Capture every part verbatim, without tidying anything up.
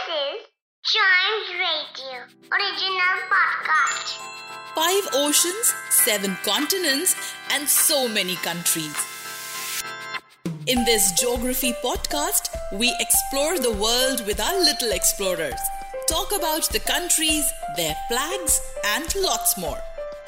This is Chimes Radio original podcast. Five oceans, seven continents, and so many countries. In this geography podcast, we explore the world with our little explorers. Talk about the countries, their flags, and lots more.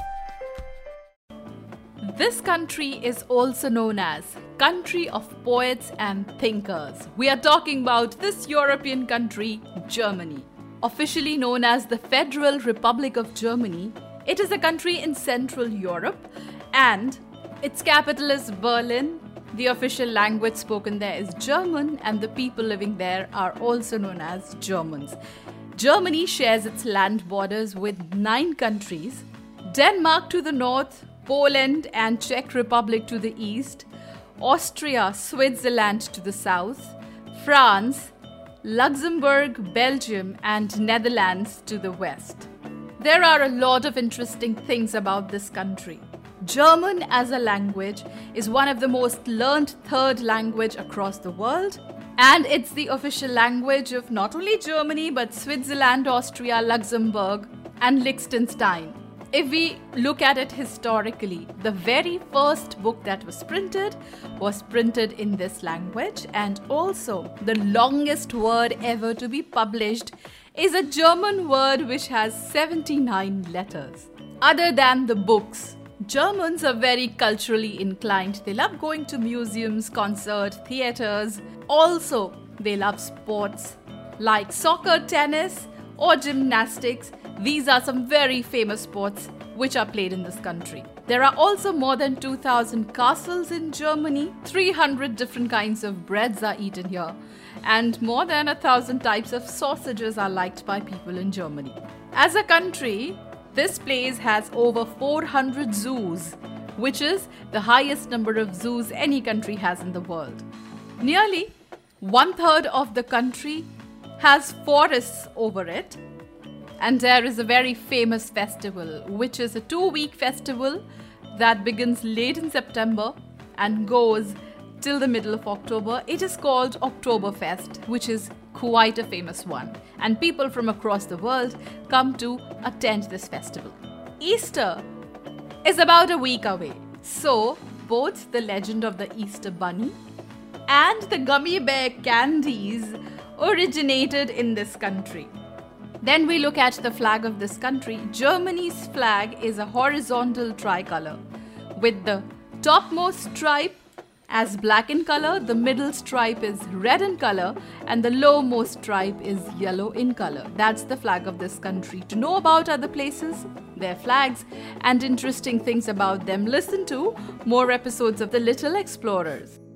This country is also known as Country of Poets and Thinkers. We are talking about this European country, Germany. Officially known as the Federal Republic of Germany, it is a country in Central Europe and its capital is Berlin. The official language spoken there is German and the people living there are also known as Germans. Germany shares its land borders with nine countries: Denmark to the north, Poland and Czech Republic to the east, Austria, Switzerland to the south, France, Luxembourg, Belgium and Netherlands to the west. There are a lot of interesting things about this country. German as a language is one of the most learned third language across the world, and it's the official language of not only Germany but Switzerland, Austria, Luxembourg and Liechtenstein. If we look at it historically, the very first book that was printed was printed in this language, and also the longest word ever to be published is a German word which has seventy-nine letters. Other than the books, Germans are very culturally inclined. They love going to museums, concerts, theaters. Also, they love sports like soccer, tennis or gymnastics. These are some very famous sports which are played in this country. There are also more than two thousand castles in Germany. three hundred different kinds of breads are eaten here. And more than one thousand types of sausages are liked by people in Germany. As a country, this place has over four hundred zoos, which is the highest number of zoos any country has in the world. Nearly one third of the country has forests over it. And there is a very famous festival, which is a two-week festival that begins late in September and goes till the middle of October. It is called Oktoberfest, which is quite a famous one. And people from across the world come to attend this festival. Easter is about a week away. So, both the legend of the Easter Bunny and the gummy bear candies originated in this country. Then we look at the flag of this country. Germany's flag is a horizontal tricolor with the topmost stripe as black in color, the middle stripe is red in color, and the lowermost stripe is yellow in color. That's the flag of this country. To know about other places, their flags, and interesting things about them, listen to more episodes of The Little Explorers.